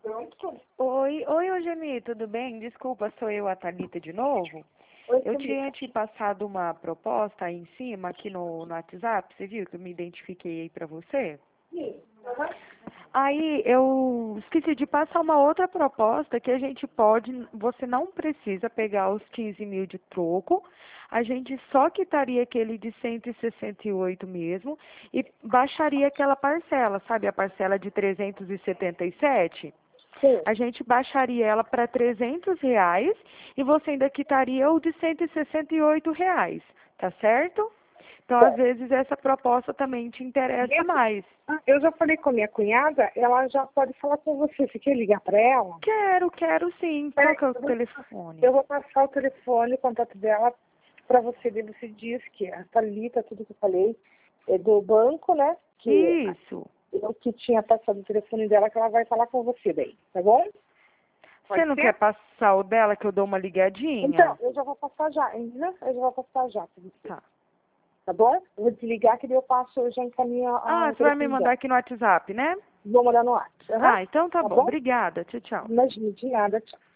Pronto. Oi, Eugeni, tudo bem? Desculpa, sou eu, a Thalita, de novo. Oi, Eu Thalita. tinha te passado uma proposta aí em cima, aqui no WhatsApp, você viu que eu me identifiquei aí pra você? Sim. Aham. Aí eu esqueci de passar uma outra proposta que a gente pode, você não precisa pegar os 15 mil de troco, a gente só quitaria aquele de 168 mesmo e baixaria aquela parcela, sabe a parcela de 377? Sim. A gente baixaria ela para R$ 300 e você ainda quitaria o de R$ 168, tá certo? Então, às Certo. vezes, essa proposta também te interessa mais. Eu já falei com a minha cunhada, ela já pode falar com você. Você quer ligar para ela? Quero sim. Qual Peraí, que é o telefone? eu vou passar o telefone, o contato dela para você. Daí você diz que a Thalita, tudo que eu falei, é do banco, né? Que Isso. eu que tinha passado o telefone dela, que ela vai falar com você daí, tá bom? Você Pode não quer ser? passar o dela que eu dou uma Então, ligadinha? eu já vou passar já, né? Eu já vou passar já para você. Tá. Tá bom? Eu vou desligar que daí eu passo, eu já encaminho Ah, o você vai me telefone mandar dela. aqui no WhatsApp, né? Vou mandar no WhatsApp. Aham. Ah, então tá Tá bom. bom? Obrigada. Tchau, tchau. Imagina, de nada, tchau.